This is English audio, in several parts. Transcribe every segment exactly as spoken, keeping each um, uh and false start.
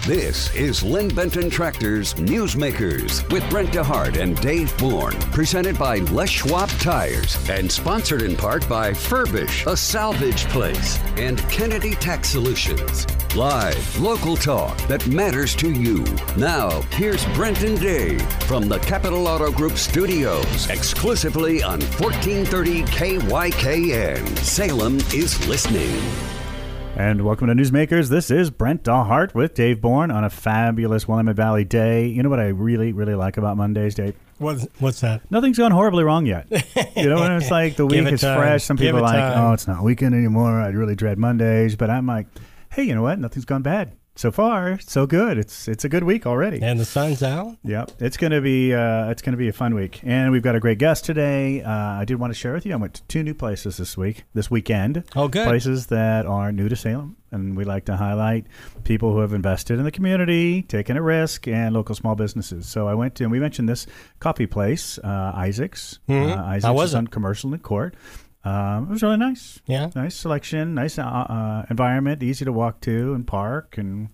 This is Lynn Benton Tractor's Newsmakers with Brent DeHart and Dave Bourne, presented by Les Schwab Tires and sponsored in part by Furbish, a salvage place, and Kennedy Tax Solutions. Live, local talk that matters to you. Now, here's Brent and Dave from the Capital Auto Group studios, exclusively on fourteen thirty K Y K N. Salem is listening. And welcome to Newsmakers. This is Brent DeHart with Dave Bourne on a fabulous Willamette Valley day. You know what I really, really like about Mondays, Dave? What's, what's that? Nothing's gone horribly wrong yet. You know, when it's like the week is time. fresh. Some Give people are like, time. oh, it's not a weekend anymore. I really dread Mondays. But I'm like, hey, you know what? Nothing's gone bad. So far, so good. It's it's a good week already. And the sun's out. Yep, it's gonna be uh, it's gonna be a fun week, and we've got a great guest today. Uh, I did want to share with you. I went to two new places this week, this weekend. Oh, good. Places that are new to Salem, and we like to highlight people who have invested in the community, taken a risk, and local small businesses. So I went to, and we mentioned this coffee place, uh, Isaac's. Mm-hmm. Uh, Isaac's How was is it? on Commercial and Court. Um, it was really nice. Yeah. Nice selection, nice uh, uh, environment, easy to walk to and park, and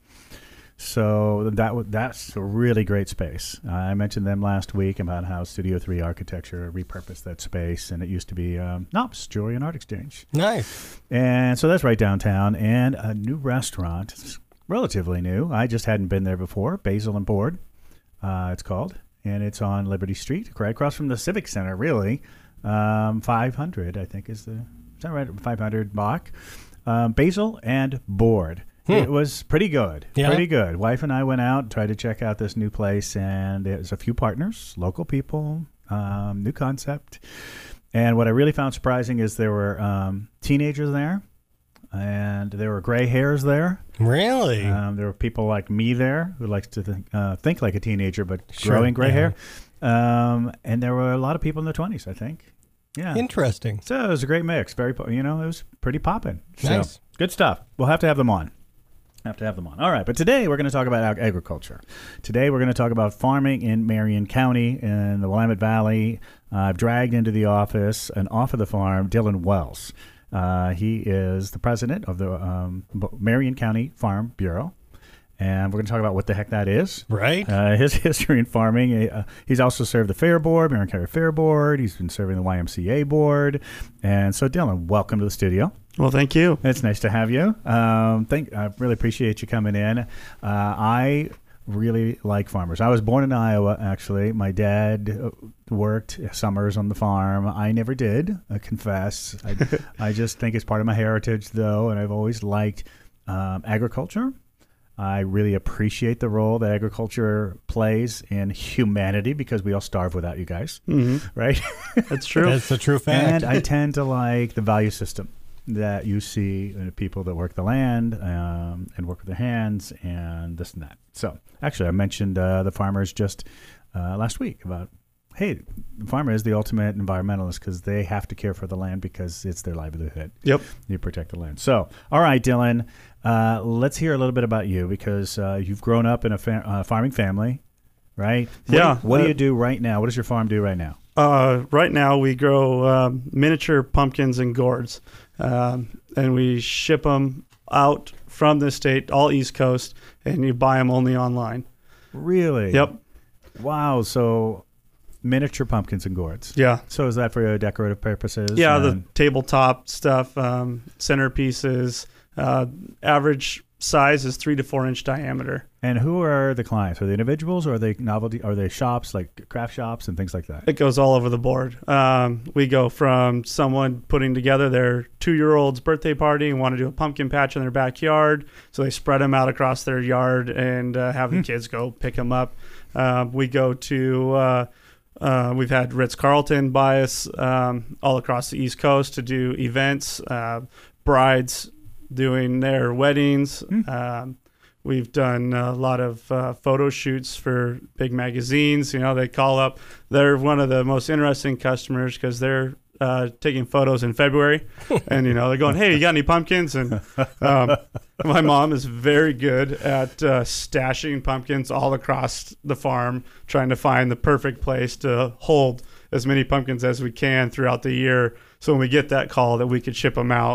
so that w- that's a really great space. Uh, I mentioned them last week about how Studio three Architecture repurposed that space, and it used to be um, Knops Jewelry and Art Exchange. Nice. And so that's right downtown, and a new restaurant. It's relatively new. I just hadn't been there before. Basil and Board, uh, it's called, and it's on Liberty Street, right across from the Civic Center, really. Um, five hundred, I think, is the, is that right? five hundred Bach. Um, Basil and Board. Hmm. It was pretty good. Yeah. Pretty good. Wife and I went out, tried to check out this new place, and there's a few partners, local people, um, new concept. And what I really found surprising is there were um, teenagers there, and there were gray hairs there. Really? Um, there were people like me there who likes to think, uh, think like a teenager, but Sure, growing gray yeah. hair. Um, and there were a lot of people in their twenties, I think. Yeah. Interesting. So it was a great mix. Very, po- you know, it was pretty popping. So, Nice. good stuff. We'll have to have them on. Have to have them on. All right, but today we're going to talk about ag- agriculture. Today we're going to talk about farming in Marion County in the Willamette Valley. Uh, I've dragged into the office and off of the farm Dylan Wells. Uh, he is the president of the um, B- Marion County Farm Bureau. And we're going to talk about what the heck that is. Right. Uh, his history in farming. Uh, he's also served the Fair Board, Marion County Fair Board. He's been serving the Y M C A Board. And so, Dylan, welcome to the studio. Well, thank you. It's nice to have you. Um, thank, I really appreciate you coming in. Uh, I really like farmers. I was born in Iowa, actually. My dad worked summers on the farm. I never did, I confess. I, I just think it's part of my heritage, though, and I've always liked um, agriculture. I really appreciate the role that agriculture plays in humanity because we all starve without you guys, hmm right? That's true. That's the true fact. And I tend to like the value system that you see in people that work the land um, and work with their hands and this and that. So actually, I mentioned uh, the farmers just uh, last week about, hey, the farmer is the ultimate environmentalist because they have to care for the land because it's their livelihood. Yep. You protect the land. So, all right, Dylan, uh, let's hear a little bit about you because uh, you've grown up in a fa- uh, farming family, right? What Yeah. Do you, what uh, do you do right now? What does your farm do right now? Uh, right now, we grow um, miniature pumpkins and gourds, um, and we ship them out from the state, all East Coast, and you buy them only online. Really? Yep. Wow. So miniature pumpkins and gourds. Yeah. So is that for uh, decorative purposes? Yeah, the And- tabletop stuff, um, centerpieces. Uh, average size is three to four inch diameter. And who are the clients? Are they individuals or are they novelty? Are they shops like craft shops and things like that? It goes all over the board. Um, we go from someone putting together their two-year-old's birthday party and want to do a pumpkin patch in their backyard, so they spread them out across their yard and uh, have the kids go pick them up. Uh, we go to uh, uh, we've had Ritz-Carlton buy us um, all across the East Coast to do events, uh, brides doing their weddings. Um, We've done a lot of uh, photo shoots for big magazines. You know, they call up. They're one of the most interesting customers because they're uh, taking photos in February. And, you know, they're going, hey, you got any pumpkins? And um, my mom is very good at uh, stashing pumpkins all across the farm, trying to find the perfect place to hold as many pumpkins as we can throughout the year. So when we get that call that we could ship them out.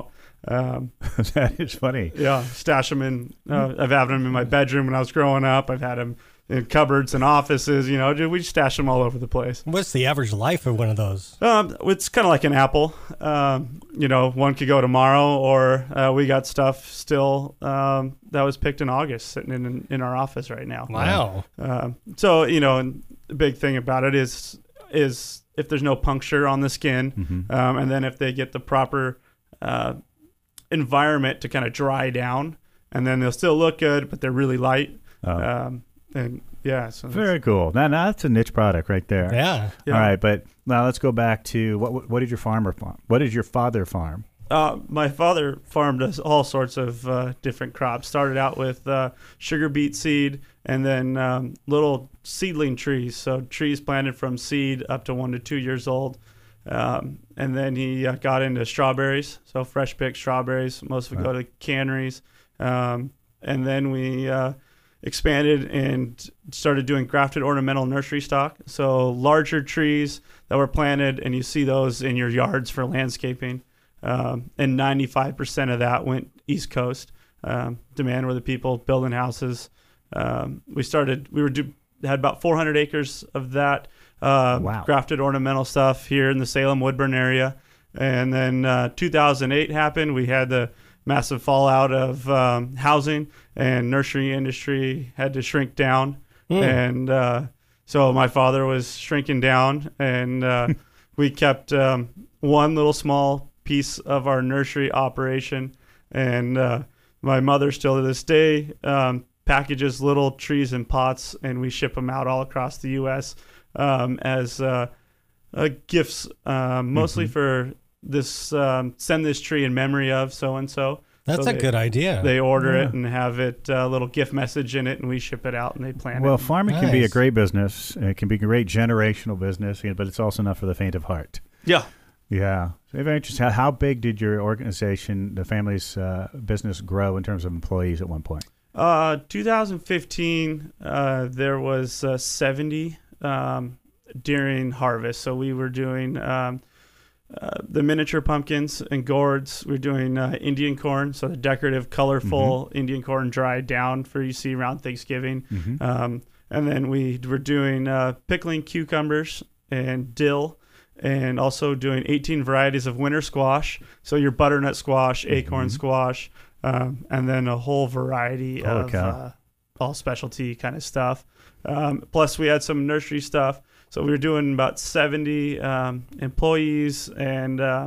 Um, That is funny. yeah, stash them in. Uh, I've had them in my bedroom when I was growing up. I've had them in cupboards and offices. You know, we stash them all over the place. What's the average life of one of those? Um, it's kind of like an apple. Um, you know, one could go tomorrow, or uh, we got stuff still um, that was picked in August sitting in in our office right now. Wow. Um, so you know, and the big thing about it is is if there's no puncture on the skin, Mm-hmm. um, and then if they get the proper uh, environment to kind of dry down, and then they'll still look good, but they're really light. Oh. Um, and yeah, so that's- Very cool. Now, now that's a niche product right there. Yeah. yeah. All right, but now let's go back to what what did your farmer farm? What did your father farm? Uh, my father farmed us all sorts of uh, different crops. Started out with uh, sugar beet seed, and then um, little seedling trees. So trees planted from seed up to one to two years old. Um, and then he uh, got into strawberries. So fresh picked strawberries. Most of it Wow. go to canneries. Um, and then we uh, expanded and started doing grafted ornamental nursery stock. So larger trees that were planted, and you see those in your yards for landscaping. Um, and ninety-five percent of that went East Coast. Um, demand were the people building houses. Um, we started, we were do, had about four hundred acres of that uh, Wow. grafted ornamental stuff here in the Salem Woodburn area. And then uh, two thousand eight happened. We had the massive fallout of um, housing, and nursery industry had to shrink down. Mm. And uh, so my father was shrinking down, and uh, we kept um, one little small piece of our nursery operation. And uh, my mother still to this day um, packages little trees in pots, and we ship them out all across the U S um, as uh, uh, gifts, uh, mostly Mhm. for this um, send this tree in memory of so and so. That's So a they- good idea. They order Yeah. it and have it a little gift message in it, and we ship it out, and they plant Well, it. farming can be a Nice. great business. It can be a great generational business, but it's also not for the faint of heart. Yeah. Yeah. So very interesting. How, how big did your organization, the family's uh, business, grow in terms of employees at one point? Uh, two thousand fifteen, uh, there was uh, seventy um, during harvest. So we were doing um, uh, the miniature pumpkins and gourds. We were doing uh, Indian corn, so the decorative, colorful Indian corn dried down for you see around Thanksgiving. Mm-hmm. Um, and then we were doing uh, pickling cucumbers and dill, and also doing eighteen varieties of winter squash. So your butternut squash, acorn Mhm. squash, um, and then a whole variety Holy of cow. uh, all specialty kind of stuff. Um, plus, we had some nursery stuff. So we were doing about seventy um, employees, and uh,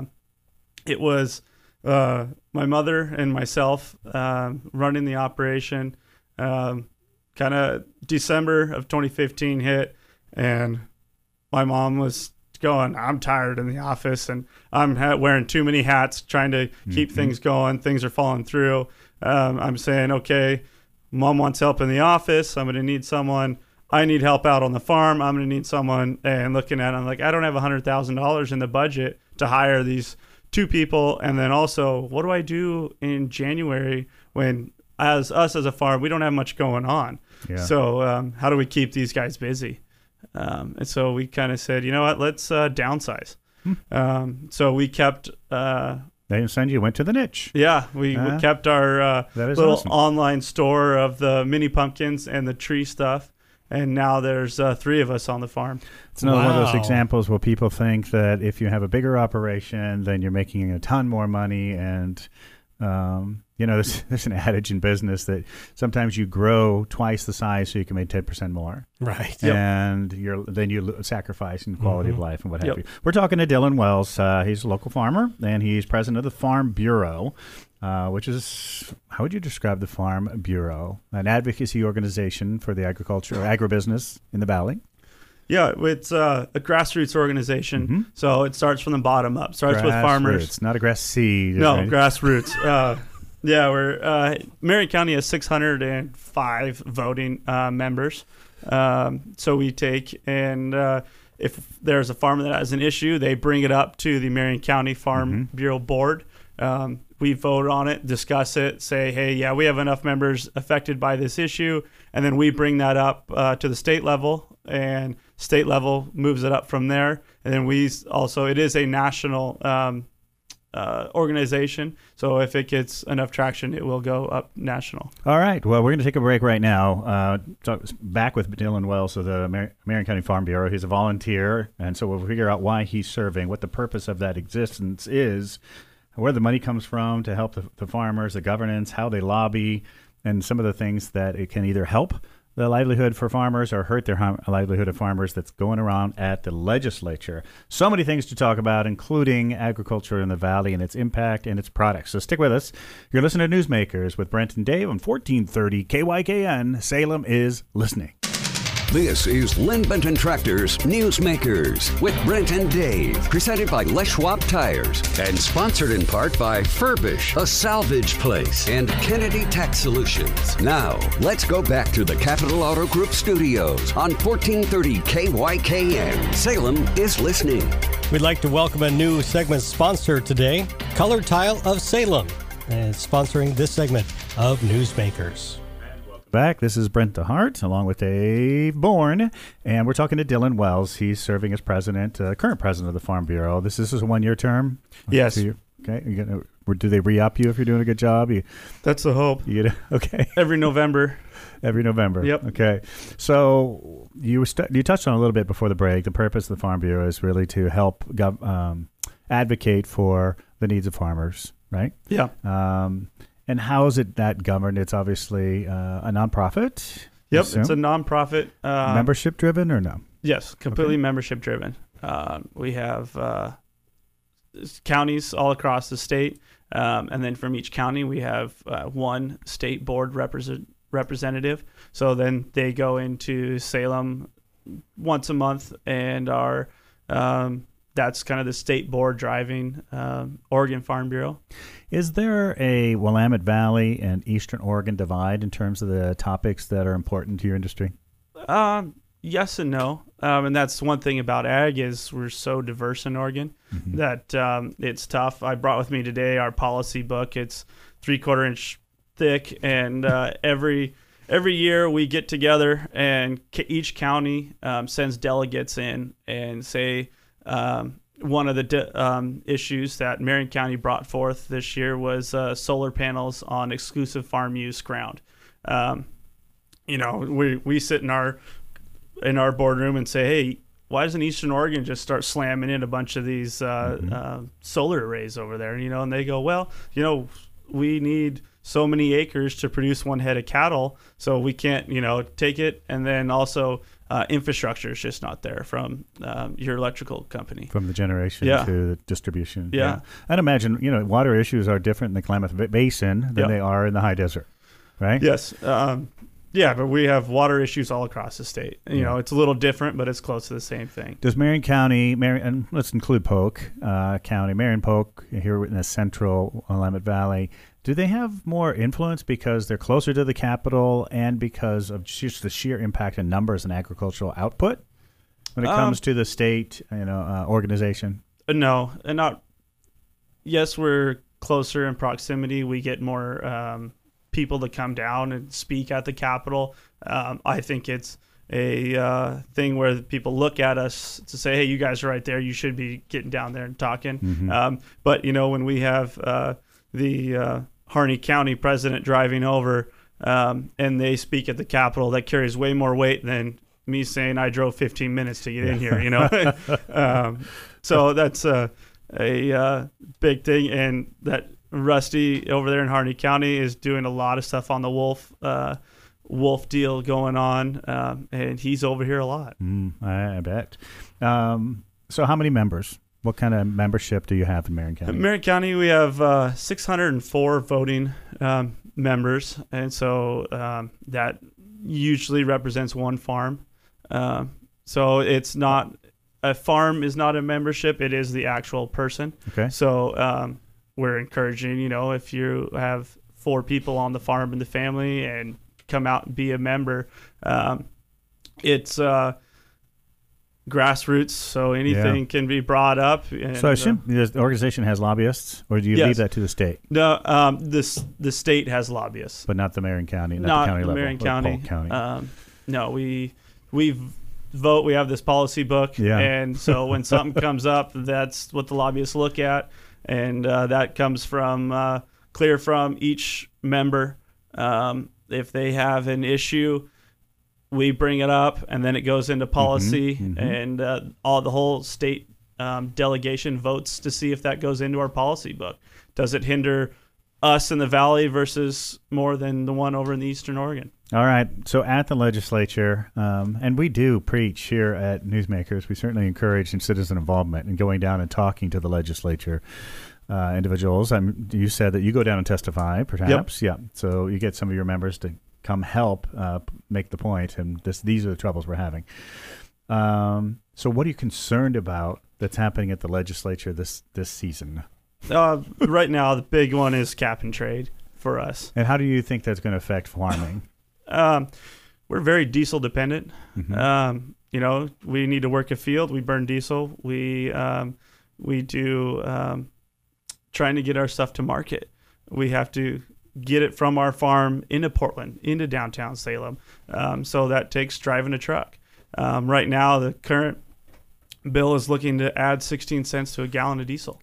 it was uh, my mother and myself um, running the operation. Um, kind of December of twenty fifteen hit, and my mom was going, I'm tired in the office, and I'm ha- wearing too many hats trying to keep Mhm. things going. Things are falling through. Um, I'm saying, okay, mom wants help in the office. I'm going to need someone. I need help out on the farm. I'm going to need someone. And looking at it, I'm like, I don't have one hundred thousand dollars in the budget to hire these two people. And then also, what do I do in January when, as us as a farm, we don't have much going on? Yeah. So um, how do we keep these guys busy? Um, and so we kind of said, you know what, let's uh, downsize. Hmm. Um, so we kept, uh, They didn't send you, went to the niche. yeah, we, Uh, we kept our uh, That is little awesome. online store of the mini pumpkins and the tree stuff. And now there's uh, three of us on the farm. It's another one of those Wow. examples where people think that if you have a bigger operation, then you're making a ton more money. And, um, you know, there's, there's an adage in business that sometimes you grow twice the size so you can make ten percent more. Right. Yep. And you're then you lo- sacrifice in quality of Mhm. life and what Yep. have you. We're talking to Dylan Wells. Uh, he's a local farmer, and he's president of the Farm Bureau, uh, which is, how would you describe the Farm Bureau? An advocacy organization for the agriculture or agribusiness in the Valley. Yeah, it's uh, a grassroots organization. Mhm. So it starts from the bottom up. Starts with farmers. Grassroots, not a grass seed. No, right? grassroots. Uh, yeah, we're uh, Marion County has six hundred five voting uh, members. Um, so we take and uh, if there's a farmer that has an issue, they bring it up to the Marion County Farm Bureau Board. Um, we vote on it, discuss it, say, hey, yeah, we have enough members affected by this issue, and then we bring that up uh, to the state level, and state level moves it up from there. And then we also, it is a national um, uh, organization. So if it gets enough traction, it will go up national. All right. Well, we're going to take a break right now. Uh, so back with Dylan Wells of the Mar- Marion County Farm Bureau. He's a volunteer, and so we'll figure out why he's serving, what the purpose of that existence is, where the money comes from to help the, the farmers, the governance, how they lobby, and some of the things that it can either help the livelihood for farmers or hurt their hum- livelihood of farmers that's going around at the legislature. So many things to talk about, including agriculture in the Valley and its impact and its products. So stick with us. You're listening to Newsmakers with Brent and Dave on fourteen thirty K Y K N. Salem is listening. This is Lynn Benton Tractors Newsmakers with Brent and Dave, presented by Les Schwab Tires and sponsored in part by Furbish, a salvage place, and Kennedy Tax Solutions. Now, let's go back to the Capital Auto Group studios on fourteen thirty K Y K N. Salem is listening. We'd like to welcome a new segment sponsor today, Color Tile of Salem, and sponsoring this segment of Newsmakers. Back. This is Brent DeHart along with Dave Bourne, and we're talking to Dylan Wells. He's serving as president, uh, current president of the Farm Bureau. This, this is a one-year term? Yes. So you, okay. You gonna, or do they re-up you if you're doing a good job? You, That's the hope. you get, okay. Every November. Every November. Yep. Okay. So you st- you touched on a little bit before the break. The purpose of the Farm Bureau is really to help gov- um, advocate for the needs of farmers, right? Yeah. Um, and how is it that governed? It's obviously uh, a nonprofit. Yep. assume? It's a nonprofit. Uh, Membership driven or no? Yes, completely Okay. membership driven. Uh, we have uh, counties all across the state, um, and then from each county we have uh, one state board represent- representative. So then they go into Salem once a month, and are um, that's kind of the state board driving um, Oregon Farm Bureau. Is there a Willamette Valley and Eastern Oregon divide in terms of the topics that are important to your industry? Um, yes and no. Um, and that's one thing about ag is we're so diverse in Oregon Mm-hmm. that um, it's tough. I brought with me today our policy book. It's three quarter inch thick, and uh, every every year we get together, and ca- each county um, sends delegates in and say um, one of the di- um, issues that Marion County brought forth this year was uh, solar panels on exclusive farm use ground. Um, you know, we we sit in our in our boardroom and say, hey, why doesn't Eastern Oregon just start slamming in a bunch of these uh, Mm-hmm. uh, solar arrays over there? You know, and they go, well, you know, we need so many acres to produce one head of cattle, so we can't, you know, take it. And then also uh, infrastructure is just not there from um, your electrical company. From the generation Yeah. to the distribution. Yeah. I'd imagine, you know, water issues are different in the Klamath Ba- Basin than Yeah. they are in the high desert, right? Yes. Um, yeah, but we have water issues all across the state. You Yeah. know, it's a little different, but it's close to the same thing. Does Marion County, Marion, and let's include Polk uh, County, Marion Polk here in the central Willamette Valley, do they have more influence because they're closer to the capital and because of just the sheer impact in numbers and agricultural output when it Um, comes to the state, you know, uh, organization? Uh, No, and not. Yes, we're closer in proximity. We get more um, people to come down and speak at the Capitol. Um, I think it's a uh, thing where people look at us to say, "Hey, you guys are right there. You should be getting down there and talking." Mhm. Um, but you know, when we have uh, the uh, Harney County president driving over um, and they speak at the Capitol, that carries way more weight than me saying I drove fifteen minutes to get in here. You know, um, so that's a, a uh, big thing, and that Rusty over there in Harney County is doing a lot of stuff on the wolf uh, wolf deal going on, um, and he's over here a lot. Mm, I, I bet. Um, so how many members? What kind of membership do you have in Marion County? In Marion County, we have uh, six hundred four voting um, members, and so um, that usually represents one farm. Um, so it's not a farm is not a membership; it is the actual person. Okay. So um, we're encouraging, you know, if you have four people on the farm in the family and come out and be a member, um, it's uh, grassroots, so anything Yeah. can be brought up. And, So I uh, assume the organization has lobbyists, or do you Yes. leave that to the state, No, um, this the state has lobbyists, but not the Marion County, not, not the county the level, Marion or County. Polk County? Um, no, we we v- vote. We have this policy book, Yeah. and so when something comes up, that's what the lobbyists look at, and uh, that comes from uh, clear from each member. Um, if they have an issue, we bring it up, and then it goes into policy, mm-hmm, mm-hmm. and uh, all the whole state um, delegation votes to see if that goes into our policy book. Does it hinder us in the Valley versus more than the one over in the Eastern Oregon? All right. So at the legislature, um, and we do preach here at Newsmakers, we certainly encourage in citizen involvement and going down and talking to the legislature uh, individuals. I'm, you said that you go down and testify, perhaps. Yep. Yeah. So you get some of your members to come help uh, make the point, and this, these are the troubles we're having. Um, so what are you concerned about that's happening at the legislature this, this season? Uh, right now, the big one is cap and trade for us. And how do you think that's going to affect farming? Um, we're very diesel dependent. Mm-hmm. Um, you know, we need to work a field. We burn diesel. We um, we do um, trying to get our stuff to market. We have to get it from our farm into Portland, into downtown Salem. Um, so that takes driving a truck. Um, right now, the current bill is looking to add sixteen cents to a gallon of diesel.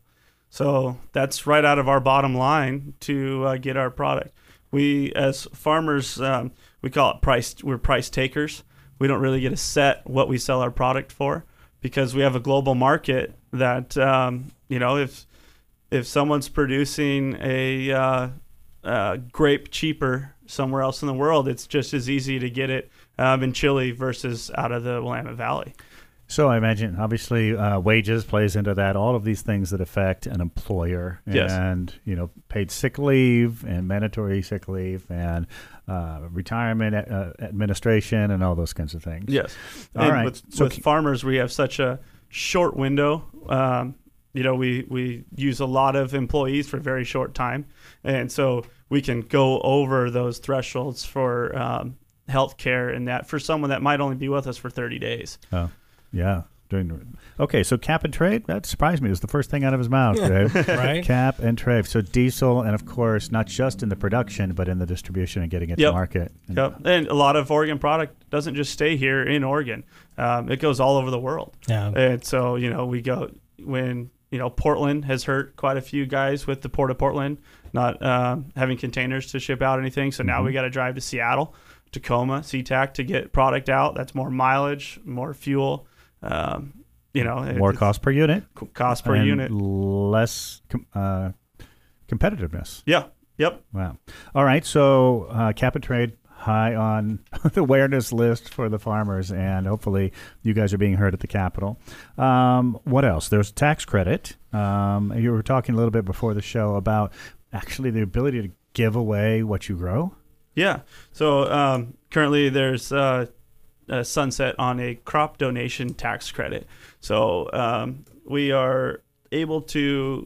So that's right out of our bottom line to uh, get our product. We, as farmers, um, we call it price. We're price takers. We don't really get to set what we sell our product for because we have a global market that, um, you know, if if someone's producing a uh, uh, grape cheaper somewhere else in the world, it's just as easy to get it um, in Chile versus out of the Willamette Valley. So I imagine, obviously, uh, wages plays into that. All of these things that affect an employer, yes. and you know, paid sick leave and mandatory sick leave and uh, retirement uh, administration and all those kinds of things. Yes. All and right. With, so with farmers, we have such a short window. Um, you know, we we use a lot of employees for a very short time, and so we can go over those thresholds for um, health care and that for someone that might only be with us for thirty days. Oh. Yeah. Doing okay. So cap and trade, that surprised me. It was the first thing out of his mouth. Right? Right. Cap and trade. So diesel, and of course, not just in the production, but in the distribution and getting it yep. to market. And, yep. And a lot of Oregon product doesn't just stay here in Oregon. Um, it goes all over the world. Yeah. And so, you know, we go when, you know, Portland has hurt quite a few guys with the Port of Portland not um, having containers to ship out anything. So now mm-hmm. we got to drive to Seattle, Tacoma, SeaTac to get product out. That's more mileage, more fuel. Um, you know, more it, cost per unit, cost per and unit, less com- uh, competitiveness. Yeah. Yep. Wow. All right. So uh, cap and trade high on the awareness list for the farmers, and hopefully you guys are being heard at the Capitol. Um, what else? There's tax credit. Um, you were talking a little bit before the show about actually the ability to give away what you grow. Yeah. So um, currently there's uh, a sunset on a crop donation tax credit. So um, we are able to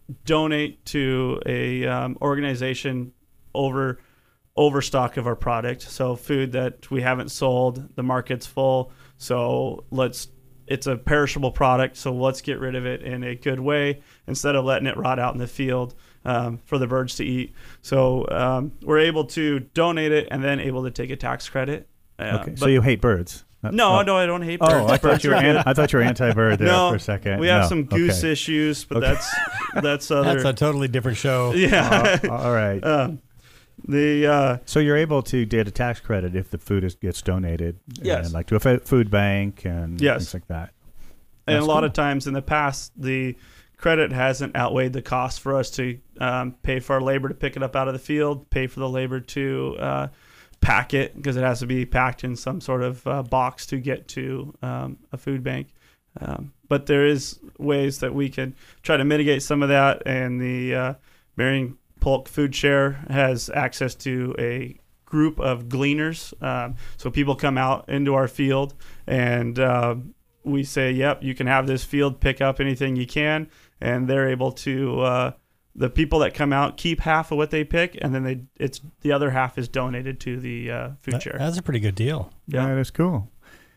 donate to a um, organization over overstock of our product. So food that we haven't sold, the market's full. So let's it's a perishable product. So let's get rid of it in a good way instead of letting it rot out in the field um, for the birds to eat. So um, we're able to donate it and then able to take a tax credit. Uh, okay, so you hate birds? No, oh. no, I don't hate birds. Oh, I thought you were an, I thought you were anti-bird there no, for a second. We have no. some goose okay. issues, but okay. that's that's other. That's a totally different show. Yeah. uh, all right. Um, the uh, so you're able to get a tax credit if the food is, gets donated, yes, and like to a f- food bank and yes. things like that. And That's a lot cool. of times in the past, the credit hasn't outweighed the cost for us to um, pay for our labor to pick it up out of the field, pay for the labor to uh, pack it because it has to be packed in some sort of uh, box to get to um, a food bank. Um, but there is ways that we can try to mitigate some of that, and the uh, Marion Polk Food Share has access to a group of gleaners. Um, so people come out into our field and uh, we say, yep, you can have this field, pick up anything you can. And they're able to, uh, the people that come out keep half of what they pick, and then they it's the other half is donated to the uh, food that, share. That's a pretty good deal. Yeah, that is cool.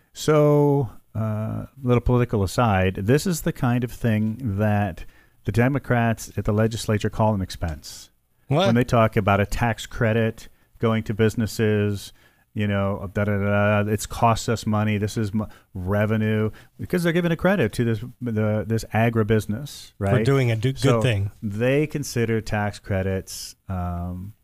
So, a uh, little political aside, this is the kind of thing that the Democrats at the legislature call an expense. What? When they talk about a tax credit going to businesses You know, da, da, da, da, it's cost us money. This is m- revenue because they're giving a credit to this the this agribusiness, right? For doing a do- good so thing. They consider tax credits um,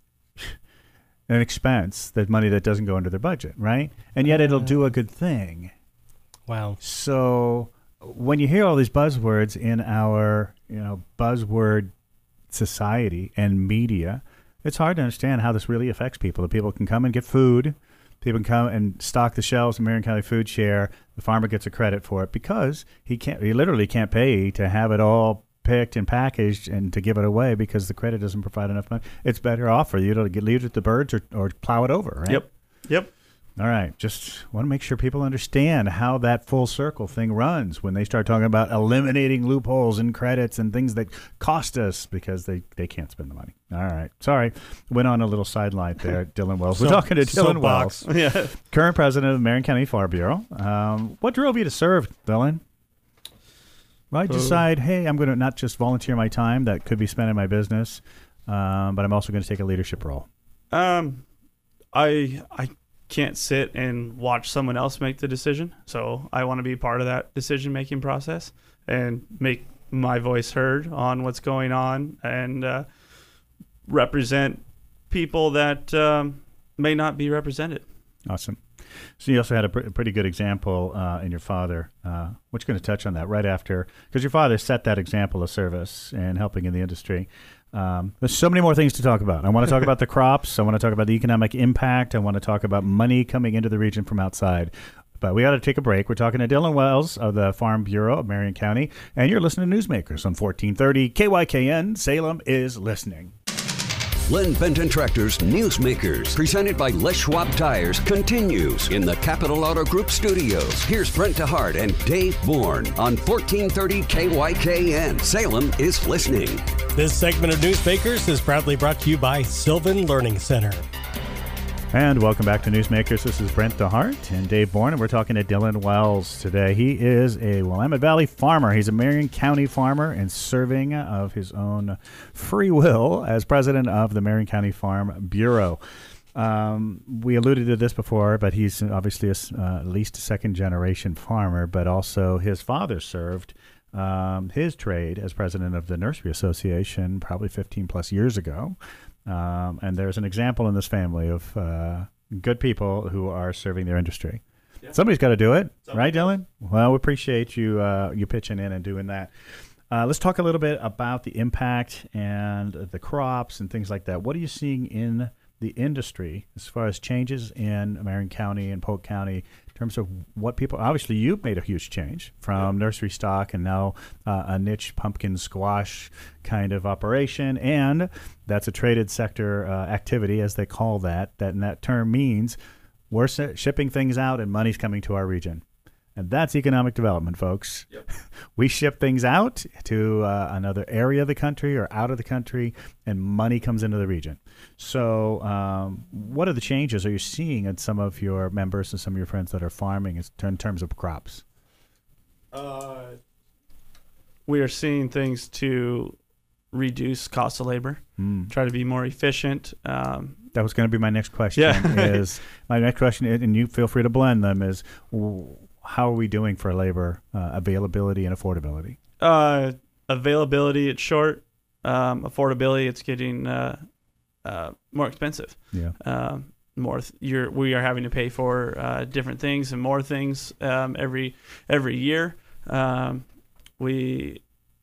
an expense, that money that doesn't go into their budget, right? And yet it'll do a good thing. Wow. So when you hear all these buzzwords in our, you know, buzzword society and media, it's hard to understand how this really affects people. The people can come and get food. People can come and stock the shelves of Marion County Food Share. The farmer gets a credit for it because he can't. He literally can't pay to have it all picked and packaged and to give it away because the credit doesn't provide enough money. It's better off for you to get, leave it to the birds or, or plow it over, right? Yep. Yep. All right. Just want to make sure people understand how that full circle thing runs when they start talking about eliminating loopholes and credits and things that cost us because they, they can't spend the money. All right. Sorry. Went on a little sideline there, Dylan Wells. We're So- talking to Dylan soapbox. Wells, Yeah. current president of the Marion County Farm Bureau. Um, what drove you to serve, Dylan? Why did you decide, hey, I'm going to not just volunteer my time that could be spent in my business, um, but I'm also going to take a leadership role? Um, I I can't sit and watch someone else make the decision, so I want to be part of that decision making process and make my voice heard on what's going on and uh, represent people that um, may not be represented. Awesome. So you also had a pr- pretty good example uh, in your father, uh, which we're going to touch on that right after, because your father set that example of service and helping in the industry. Um, there's so many more things to talk about. I want to talk about the crops. I want to talk about the economic impact. I want to talk about money coming into the region from outside. But we got to take a break. We're talking to Dylan Wells of the Farm Bureau of Marion County, and you're listening to Newsmakers on fourteen thirty K Y K N. Salem is listening. Len Benton Tractor's Newsmakers, presented by Les Schwab Tires, continues in the Capital Auto Group studios. Here's Brent DeHart and Dave Bourne on fourteen thirty K Y K N. Salem is listening. This segment of Newsmakers is proudly brought to you by Sylvan Learning Center. And welcome back to Newsmakers. This is Brent DeHart and Dave Bourne, and we're talking to Dylan Wells today. He is a Willamette Valley farmer. He's a Marion County farmer and serving of his own free will as president of the Marion County Farm Bureau. Um, we alluded to this before, but he's obviously a, uh, at least a second-generation farmer, but also his father served um, his trade as president of the Nursery Association probably fifteen plus years ago. Um, and there's an example in this family of uh, good people who are serving their industry. Yeah. Somebody's got to do it, Somebody right, Dylan? Well, we appreciate you uh, you pitching in and doing that. Uh, let's talk a little bit about the impact and the crops and things like that. What are you seeing in the industry as far as changes in Marion County and Polk County in terms of what people, obviously you've made a huge change from yeah. nursery stock and now uh, a niche pumpkin squash kind of operation, and that's a traded sector uh, activity, as they call that. That and that term means we're shipping things out and money's coming to our region. And that's economic development, folks. Yep. We ship things out to uh, another area of the country or out of the country, and money comes into the region. So um, what are the changes are you seeing in some of your members and some of your friends that are farming in terms of crops? Uh, we are seeing things to reduce cost of labor, mm. try to be more efficient. Um, that was going to be my next question. Yeah. is my next question, and you feel free to blend them, is how are we doing for labor uh, availability and affordability? Uh, availability, it's short. Um, affordability, it's getting uh, uh, more expensive. Yeah. Um, more, th- you're we are having to pay for uh, different things and more things um, every every year. Um, we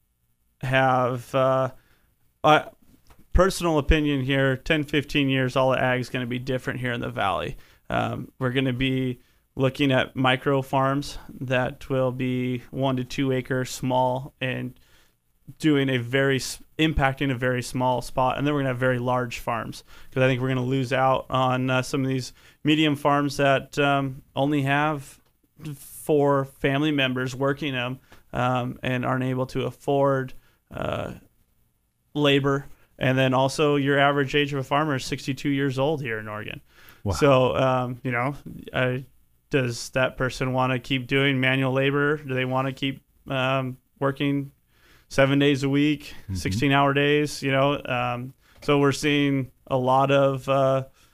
have uh, uh, personal opinion here. ten, fifteen years, all the ag is going to be different here in the valley. Um, we're going to be looking at micro farms that will be one to two acre small and doing a very impacting a very small spot, and then we're gonna have very large farms, because I think we're gonna lose out on uh, some of these medium farms that um, only have four family members working them um, and aren't able to afford uh, labor. And then also your average age of a farmer is sixty-two years old here in Oregon. Wow. So um, you know, I, does that person want to keep doing manual labor? Do they want to keep um, working seven days a week, mm-hmm. sixteen hour days, you know? Um, so we're seeing a lot of uh,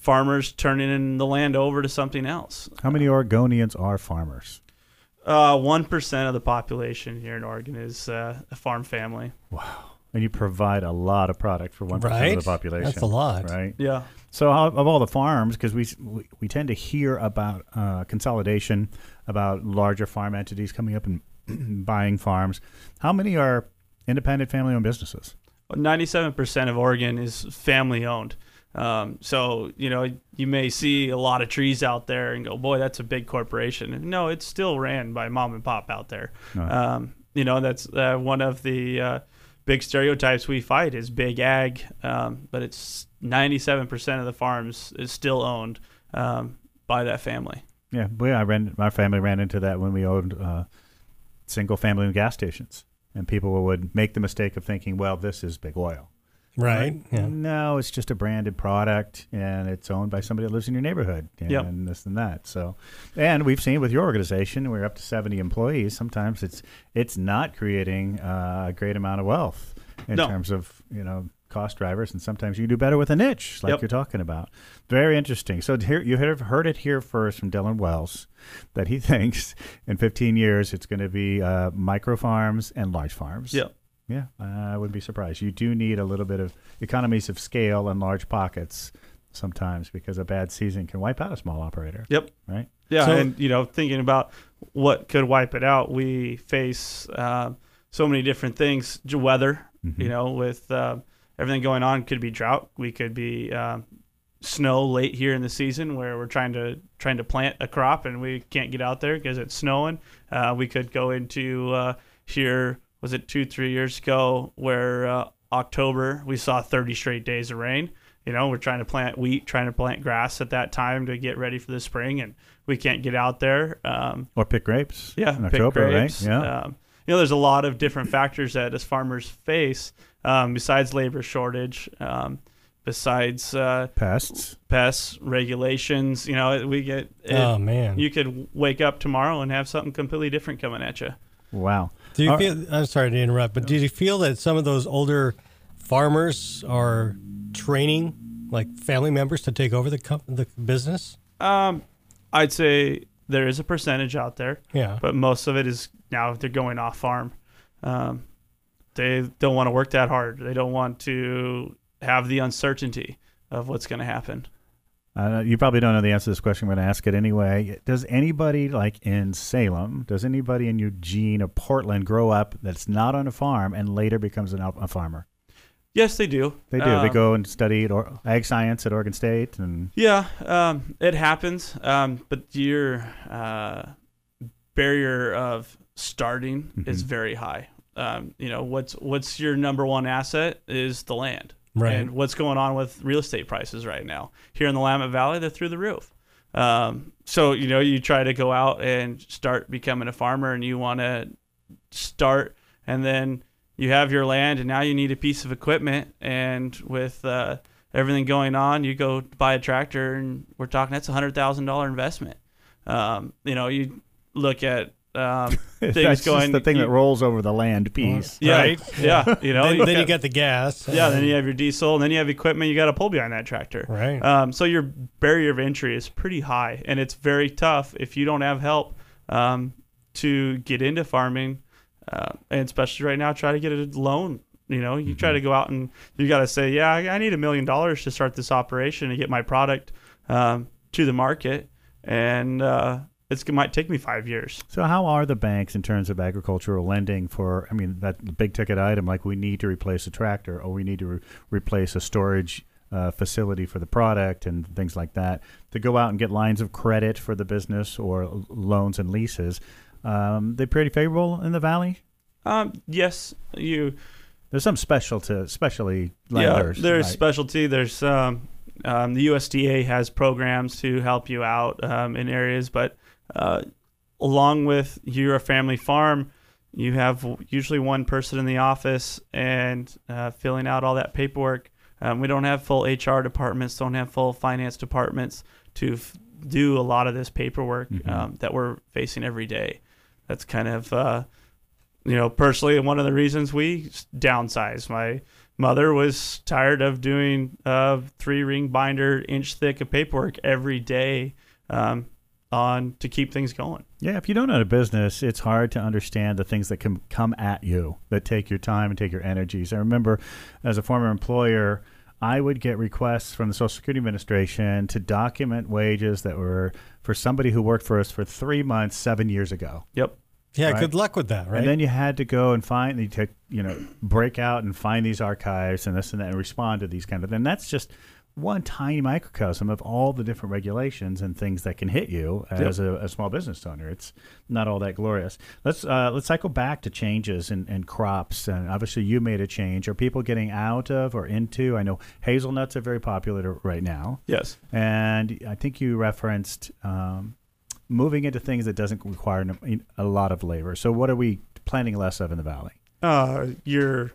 farmers turning in the land over to something else. How many Oregonians are farmers? Uh, one percent of the population here in Oregon is uh, a farm family. Wow. And you provide a lot of product for one percent Right? of the population. That's a lot. Right? Yeah. So how, of all the farms, because we, we we tend to hear about uh, consolidation, about larger farm entities coming up and buying farms. How many are independent family-owned businesses? ninety-seven percent of Oregon is family-owned. Um, so, you know, you may see a lot of trees out there and go, boy, that's a big corporation. No, it's still ran by mom and pop out there. Oh. Um, you know, that's uh, one of the uh, big stereotypes we fight is big ag, um, but it's ninety-seven percent of the farms is still owned um, by that family. Yeah, we, I ran, my family ran into that when we owned uh, single-family gas stations. And people would make the mistake of thinking, well, this is big oil. Right. Yeah. No, it's just a branded product, and it's owned by somebody that lives in your neighborhood, and Yep. this and that. So, and we've seen with your organization, we're up to seventy employees. Sometimes it's it's not creating uh, a great amount of wealth in No. terms of you know cost drivers, and sometimes you do better with a niche, like Yep. you're talking about. Very interesting. So here you have heard it here first from Dylan Wells that he thinks in fifteen years it's going to be uh, micro farms and large farms. Yeah. Yeah, I wouldn't be surprised. You do need a little bit of economies of scale and large pockets sometimes because a bad season can wipe out a small operator. Yep. Right? Yeah, So- and you know, thinking about what could wipe it out, we face uh, so many different things. J- Weather, Mhm. you know, with uh, everything going on, could be drought. We could be um, snow late here in the season, where we're trying to trying to plant a crop and we can't get out there because it's snowing. Uh, we could go into uh, here. Was it two, three years ago, where uh, October we saw thirty straight days of rain. You know, we're trying to plant wheat, trying to plant grass at that time to get ready for the spring, and we can't get out there. Um, Or pick grapes. yeah, in pick October, grapes. right? Yeah. Um, you know, there's a lot of different factors that as farmers face, um, besides labor shortage, um, besides uh, Pests. pests, regulations. You know, we get. It, Oh, man. You could wake up tomorrow and have something completely different coming at you. Wow. Do you All feel? I'm sorry to interrupt, but do you feel that some of those older farmers are training like family members to take over the comp- the business? Um, I'd say there is a percentage out there, Yeah. but most of it is now they're going off farm. Um, they don't want to work that hard. They don't want to have the uncertainty of what's going to happen. Uh, you probably don't know the answer to this question. I'm going to ask it anyway. Does anybody like in Salem, does anybody in Eugene or Portland grow up that's not on a farm and later becomes an, a farmer? Yes, they do. They do. they Um, go and study at or, ag science at Oregon State. and Yeah, um, it happens. Um, but your uh, barrier of starting is Mhm. very high. Um, you know, what's what's your number one asset is the land. Right. And what's going on with real estate prices right now here in the Willamette Valley? They're through the roof. Um, so you know, you try to go out and start becoming a farmer, and you want to start, and then you have your land, and now you need a piece of equipment, and with uh, everything going on, you go buy a tractor, and we're talking that's a hundred thousand dollar investment. Um, you know, you look at um, things that's going. just the thing you, that rolls over the land piece. yeah, Right. yeah. You know, then, you then you got- get the gas. yeah, then you have your diesel, and then you have equipment you got to pull behind that tractor. Right. Um, so your barrier of entry is pretty high, and it's very tough if you don't have help um, to get into farming, uh, and especially right now, try to get a loan. You know, you try to go out and you got to say, yeah, I I need a million dollars to start this operation and get my product um, to the market, and uh, it's, it might take me five years. So how are the banks in terms of agricultural lending for, I mean, that big ticket item, like we need to replace a tractor or we need to re- replace a storage uh, facility for the product and things like that, to go out and get lines of credit for the business or l- loans and leases? Um, they're pretty favorable in the Valley? Um, yes, you. There's some special to, specially Yeah, lenders. there's right? specialty. There's um, um, the U S D A has programs to help you out um, in areas, but uh, along with you're a family farm, you have usually one person in the office and uh, filling out all that paperwork. Um, we don't have full H R departments, don't have full finance departments to f- do a lot of this paperwork Mhm. um, that we're facing every day. That's kind of uh, you know, personally, one of the reasons we downsized. My mother was tired of doing a three ring binder, inch thick of paperwork every day um, on to keep things going. Yeah, if you don't own a business, it's hard to understand the things that can come at you, that take your time and take your energies. I remember as a former employer, I would get requests from the Social Security Administration to document wages that were for somebody who worked for us for three months, seven years ago. Yep. Yeah, Right. good luck with that, right? And then you had to go and find, you take, you know, break out and find these archives and this and that and respond to these kind of, and that's just one tiny microcosm of all the different regulations and things that can hit you as a, a small business owner. It's not all that glorious. Let's uh, let's cycle back to changes in, in crops. And obviously, you made a change. Are people getting out of or into? I know hazelnuts are very popular right now. Yes. And I think you referenced um, moving into things that doesn't require a lot of labor. So what are we planting less of in the valley? Uh, your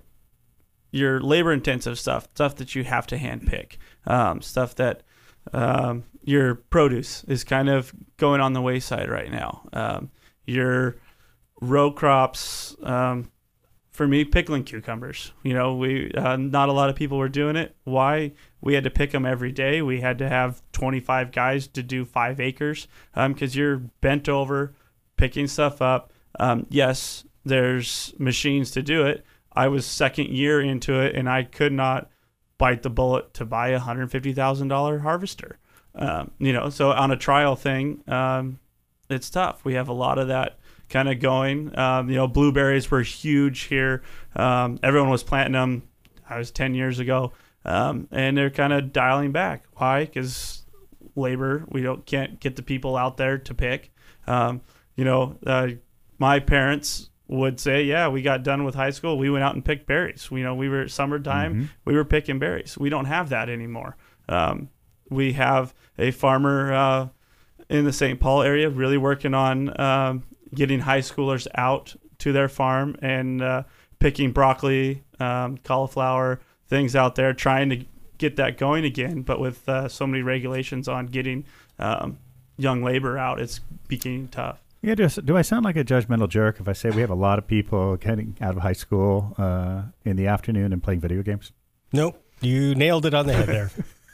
your labor intensive stuff, stuff that you have to hand pick, um, stuff that um, your produce is kind of going on the wayside right now. Um, your row crops, um, for me, pickling cucumbers. You know, we uh, not a lot of people were doing it. Why? We had to pick them every day. We had to have twenty-five guys to do five acres because um, you're bent over picking stuff up. Um, yes, there's machines to do it. I was second year into it, and I could not bite the bullet to buy a one hundred fifty thousand dollars harvester. Um, you know, so on a trial thing, um, it's tough. We have a lot of that kind of going. Um, you know, blueberries were huge here. Um, everyone was planting them. I was ten years ago, um, and they're kind of dialing back. Why? Because labor. We don't can't get the people out there to pick. Um, you know, uh, my parents would say, yeah, we got done with high school. We went out and picked berries. You know, we were summertime. Mm-hmm. We were picking berries. We don't have that anymore. Um, we have a farmer uh, in the Saint Paul area really working on um, getting high schoolers out to their farm and uh, picking broccoli, um, cauliflower, things out there, trying to get that going again. But with uh, so many regulations on getting um, young labor out, it's becoming tough. Yeah, just, do I sound like a judgmental jerk if I say we have a lot of people getting out of high school uh, in the afternoon and playing video games? Nope. You nailed it on the head there.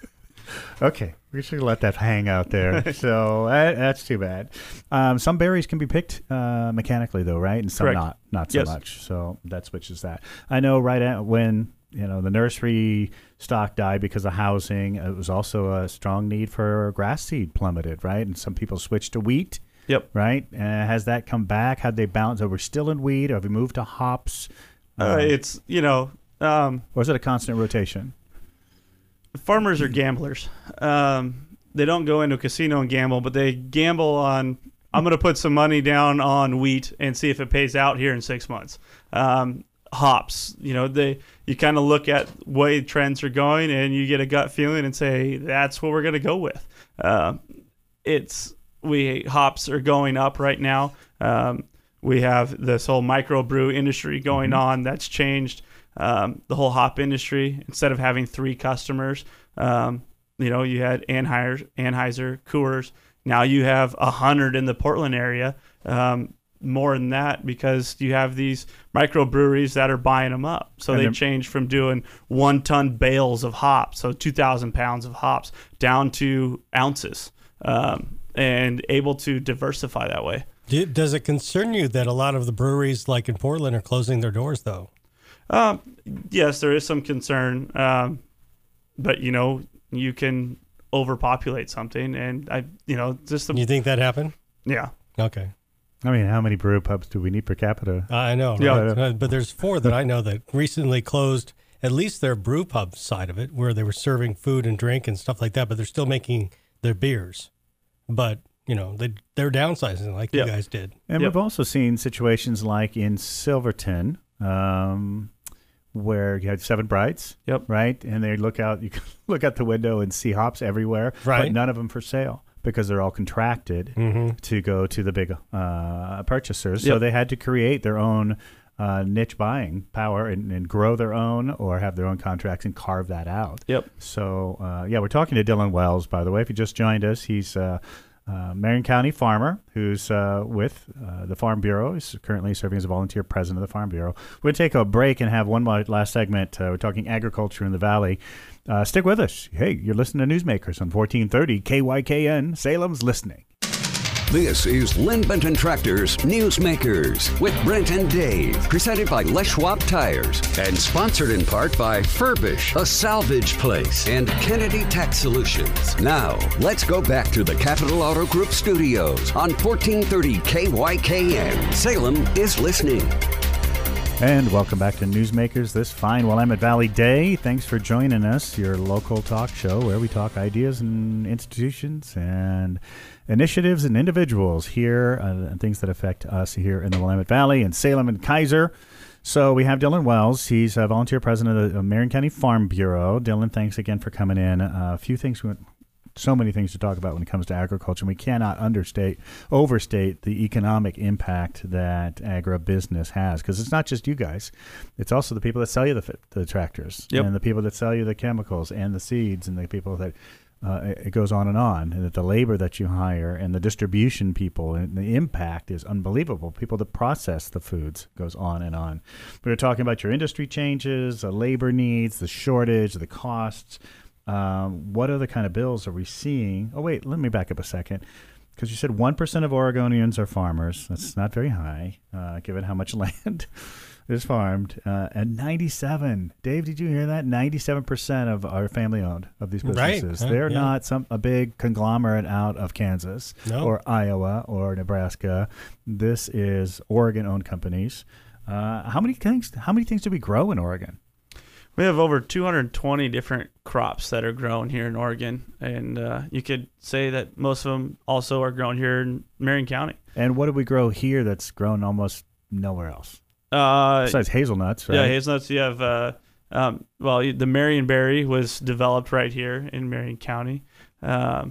Okay. We should let that hang out there. So uh, that's too bad. Um, some berries can be picked uh, mechanically, though, right? And some Correct. not, not so Yes. much. So that switches that. I know right at when you know the nursery stock died because of housing, it was also a strong need for grass seed plummeted, right? And some people switched to wheat. Yep. Right? Uh, has that come back? How'd they bounce? Are we still in wheat? Have we moved to hops? Uh, Um, it's, you know, um, or is it a constant rotation? farmers are gamblers. Um, they don't go into a casino and gamble, but they gamble on, I'm going to put some money down on wheat and see if it pays out here in six months. Um, hops, you know, they you kind of look at way trends are going and you get a gut feeling and say, that's what we're going to go with. Uh, it's... We hops are going up right now. Um, we have this whole microbrew industry going mm-hmm. on. That's changed um, the whole hop industry. Instead of having three customers, um, you know, you had Anheuser, Anheuser, Coors. Now you have a hundred in the Portland area. Um, more than that because you have these microbreweries that are buying them up. So and they changed from doing one ton bales of hops, so two thousand pounds of hops, down to ounces. Um, and able to diversify that way. Do, does it concern you that a lot of the breweries like in Portland are closing their doors, though? Um, yes, there is some concern. Um, but, you know, you can overpopulate something. And, I, you know, just the... You think that happened? Yeah. Okay. I mean, how many brew pubs do we need per capita? Uh, I know. Yeah. Right? Uh, but there's four that I know that recently closed at least their brew pub side of it, where they were serving food and drink and stuff like that, but they're still making their beers. But, you know, they, they're downsizing like yep. you guys did. And yep. we've also seen situations like in Silverton, um, where you had Seven Brights, yep. right? And they look out, you can look out the window and see hops everywhere, right. but none of them for sale because they're all contracted mm-hmm. to go to the big uh, purchasers. Yep. So they had to create their own uh, niche buying power and, and grow their own or have their own contracts and carve that out. Yep. So, uh, yeah, we're talking to Dylan Wells, by the way. If you just joined us, he's uh, uh, Marion County farmer who's uh, with uh, the Farm Bureau. He's currently serving as a volunteer president of the Farm Bureau. We'll take a break and have one more last segment. Uh, we're talking agriculture in the Valley. Uh, stick with us. Hey, you're listening to Newsmakers on fourteen thirty K Y K N, Salem's Listening. This is Lynn Benton Tractors Newsmakers with Brent and Dave, presented by Les Schwab Tires and sponsored in part by Furbish, a salvage place, and Kennedy Tax Solutions. Now, let's go back to the Capital Auto Group studios on fourteen thirty K Y K N. Salem is listening. And welcome back to Newsmakers this fine Willamette Valley day. Thanks for joining us, your local talk show where we talk ideas and institutions and initiatives and individuals here uh, and things that affect us here in the Willamette Valley and Salem and Kaiser. So we have Dylan Wells. He's a volunteer president of the Marion County Farm Bureau. Dylan, thanks again for coming in. Uh, a few things we went so many things to talk about when it comes to agriculture. We cannot understate, overstate the economic impact that agribusiness has, because it's not just you guys. It's also the people that sell you the, the tractors yep. and the people that sell you the chemicals and the seeds and the people that uh, it goes on and on, and that the labor that you hire and the distribution people, and the impact is unbelievable. People that process the foods goes on and on. We were talking about your industry changes, the labor needs, the shortage, the costs. Um, what other kind of bills are we seeing? Oh, wait, let me back up a second. Because you said one percent of Oregonians are farmers. That's not very high, uh, given how much land is farmed. Uh, and ninety-seven, Dave, did you hear that? ninety-seven percent of our family-owned of these businesses. Right. They're yeah. not some a big conglomerate out of Kansas no. or Iowa or Nebraska. This is Oregon-owned companies. Uh, how many things? How many things do we grow in Oregon? We have over two hundred twenty different crops that are grown here in Oregon, and uh, you could say that most of them also are grown here in Marion County. And what do we grow here that's grown almost nowhere else? Uh, Besides hazelnuts, right? Yeah, hazelnuts. You have, uh, um, well, the Marionberry was developed right here in Marion County. Um,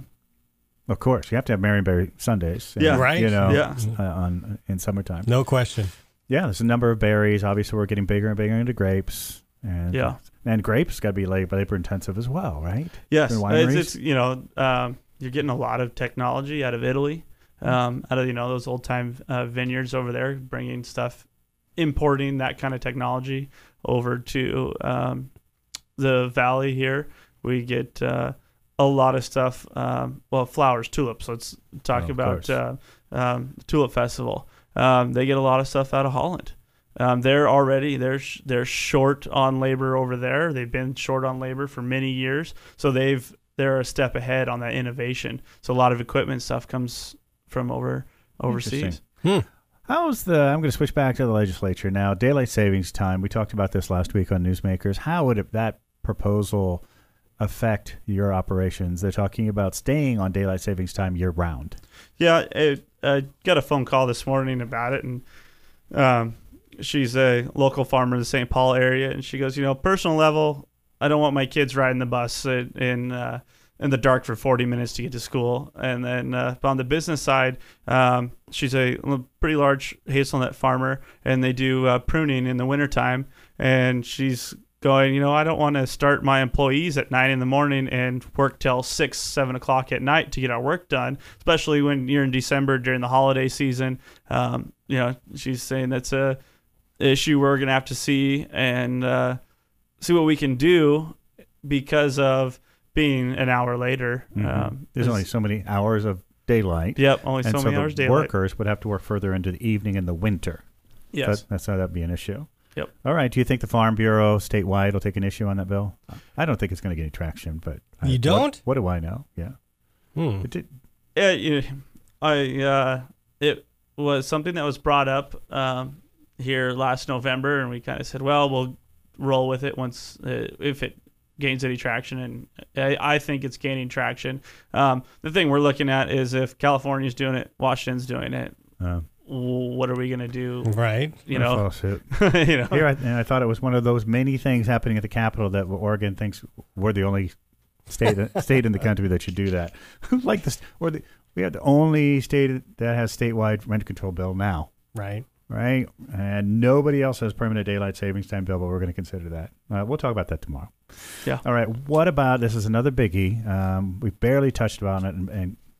of course, you have to have Marionberry Sundays. Yeah, and, right. You know, Yeah. uh, on in summertime. No question. Yeah, there's a number of berries. Obviously, we're getting bigger and bigger into grapes. And, Yeah. and grapes got to be labor, labor intensive as well, right? yes, In it's, wineries? it's you know um, you're getting a lot of technology out of Italy, um, out of you know those old time uh, vineyards over there, bringing stuff, importing that kind of technology over to um, the valley here. We get uh, a lot of stuff. Um, well, flowers, tulips. Let's talk Oh, of about course. uh, um, Tulip Festival. Um, they get a lot of stuff out of Holland. Um, they're already they're sh- they're short on labor over there. They've been short on labor for many years, so they've they're a step ahead on that innovation. So a lot of equipment stuff comes from over overseas. Hmm. How's the, I'm going to switch back to the legislature now. Daylight savings time. We talked about this last week on Newsmakers. How would it, that proposal affect your operations? They're talking about staying on daylight savings time year round. Yeah, I, I got a phone call this morning about it, and um, she's a local farmer in the Saint Paul area, and she goes, you know, personal level, I don't want my kids riding the bus in in, uh, in the dark for forty minutes to get to school. And then uh, on the business side, um, she's a pretty large hazelnut farmer, and they do uh, pruning in the wintertime. And she's going, you know, I don't want to start my employees at nine in the morning and work till six, seven o'clock at night to get our work done, especially when you're in December during the holiday season. Um, you know, she's saying that's a issue we're going to have to see and uh, see what we can do because of being an hour later. Mm-hmm. Um, There's only so many hours of daylight. Yep, only so and so many the hours daylight. workers would have to work further into the evening in the winter. Yes. That, that's how that'd be an issue. Yep. All right. Do you think the Farm Bureau statewide will take an issue on that bill? I don't think it's going to get any traction, but I, You don't? What, what do I know? Yeah. Hmm. It did, Yeah, you know, I uh, it was something that was brought up um, here last November, and we kind of said, well, we'll roll with it once uh, if it gains any traction, and I, I think it's gaining traction. Um, the thing we're looking at is if California's doing it, Washington's doing it, uh, what are we going to do? Right. You I'll know, follow suit. you know. Here, I, and I thought it was one of those many things happening at the Capitol that Oregon thinks we're the only state state in the country that should do that. Like this, or the we have the only state that has statewide rent control bill now, Right. right? And nobody else has permanent daylight savings time bill, but we're going to consider that. Uh, we'll talk about that tomorrow. Yeah. All right. What about this? Is another biggie. Um, we barely touched on it, and, and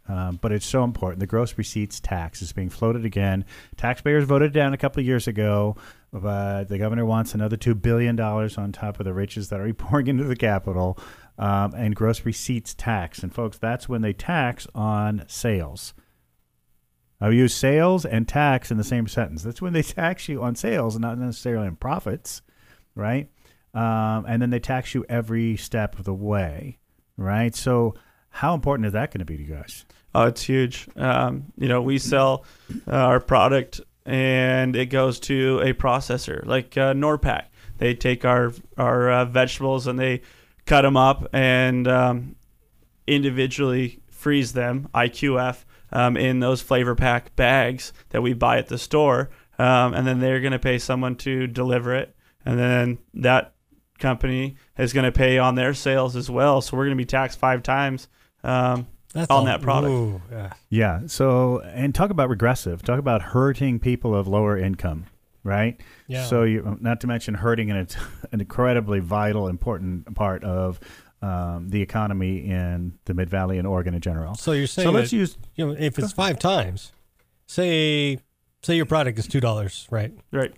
Um, but it's so important. The gross receipts tax is being floated again. Taxpayers voted it down a couple of years ago, but the governor wants another two billion dollars on top of the riches that are pouring into the Capitol, um, and gross receipts tax. And, folks, that's when they tax on sales. I use sales and tax in the same sentence. That's when they tax you on sales and not necessarily on profits, right? Um, and then they tax you every step of the way, right? So how important is that going to be to you guys? Oh, it's huge. Um, you know, we sell uh, our product and it goes to a processor like uh, Norpac. They take our our uh, vegetables and they cut them up and um, individually freeze them, I Q F, um, in those flavor pack bags that we buy at the store. Um, and then they're going to pay someone to deliver it. And then that company is going to pay on their sales as well. So we're going to be taxed five times um, That's on all, that product. Ooh, yeah. Yeah. So, and talk about regressive. Talk about hurting people of lower income, right? Yeah. So, you, not to mention hurting an, an incredibly vital, important part of um, the economy in the Mid Valley and Oregon in general. So you're saying So let's that, use you know, if it's five times, say say your product is two dollars, right? Right.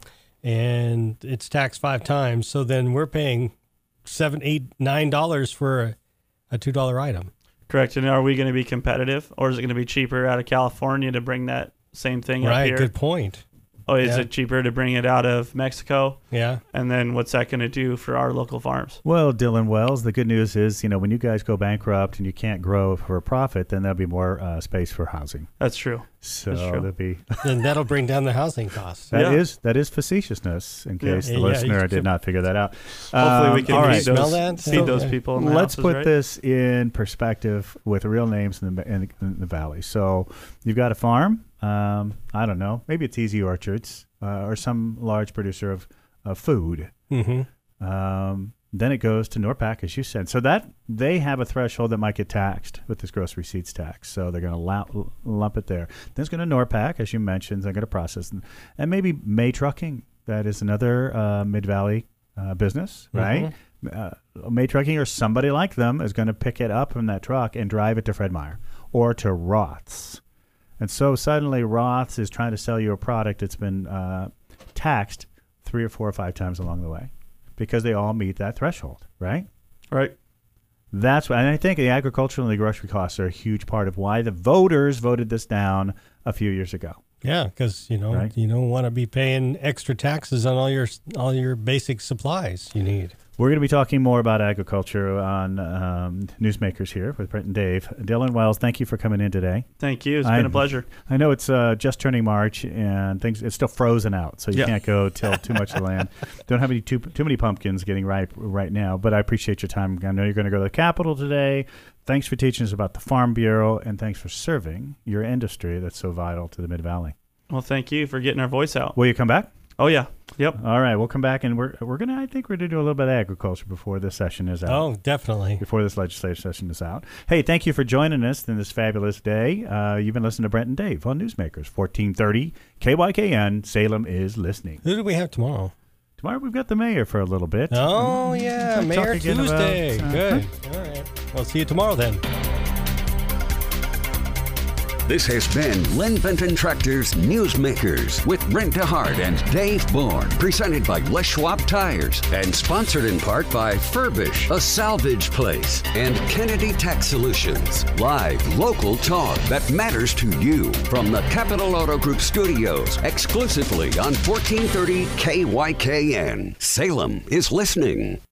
And it's taxed five times, so then we're paying seven, eight, nine dollars for a, a two dollar item. Correct. And are we going to be competitive, or is it going to be cheaper out of California to bring that same thing up Right. here? Good point. Oh, is Yeah. it cheaper to bring it out of Mexico? Yeah. And then what's that going to do for our local farms? Well, Dylan Wells, the good news is, you know, when you guys go bankrupt and you can't grow for a profit, then there'll be more uh, space for housing. That's true. So That's true. there'll be Then that'll bring down the housing costs. that Yeah. is that is facetiousness. In Yeah. case the Yeah, yeah, listener you- did not figure that out. Hopefully we Um, can all feed right. those, Smell that? feed So, those yeah. people in the Let's houses, put right? this in perspective with real names in the, in, in the valley. So you've got a farm. Um, I don't know. Maybe it's Easy Orchards uh, or some large producer of, of food. Mm-hmm. Um, then it goes to Norpac, as you said. So that they have a threshold that might get taxed with this gross receipts tax. So they're going to lump it there. Then it's going to Norpac, as you mentioned. They're going to process. And, and maybe May Trucking. That is another uh, Mid-Valley uh, business, right? Uh, May Trucking or somebody like them is going to pick it up from that truck and drive it to Fred Meyer or to Roth's. And so suddenly Roth's is trying to sell you a product that's been uh, taxed three or four or five times along the way because they all meet that threshold, right? Right. That's why, and I think the agricultural and the grocery costs are a huge part of why the voters voted this down a few years ago. Yeah, because you know Right. you don't want to be paying extra taxes on all your all your basic supplies you need. We're going to be talking more about agriculture on um, Newsmakers here with Brent and Dave. Dylan Wells, thank you for coming in today. Thank you. It's I- been a pleasure. I know it's uh, just turning March and things it's still frozen out, so you Yeah. can't go till too much of the land. Don't have any too too many pumpkins getting ripe right now, but I appreciate your time. I know you're going to go to the Capitol today. Thanks for teaching us about the Farm Bureau, and thanks for serving your industry that's so vital to the Mid-Valley. Well, thank you for getting our voice out. Will you come back? Oh, yeah. Yep. All right, we'll come back, and we're we're gonna. I think we're gonna do a little bit of agriculture before this session is out. Oh, definitely. Before this legislative session is out. Hey, thank you for joining us in this fabulous day. Uh, you've been listening to Brent and Dave on Newsmakers, fourteen thirty K Y K N. Salem is listening. Who do we have tomorrow? Tomorrow we've got the mayor for a little bit. Oh yeah, Talk Mayor again about, Tuesday. uh, Good. All right. We'll see you tomorrow then. This has been Lynn Benton Tractor's Newsmakers with Brent DeHart and Dave Bourne, presented by Les Schwab Tires and sponsored in part by Furbish, a salvage place, and Kennedy Tax Solutions. Live local talk that matters to you from the Capital Auto Group studios, exclusively on fourteen thirty K Y K N. Salem is listening.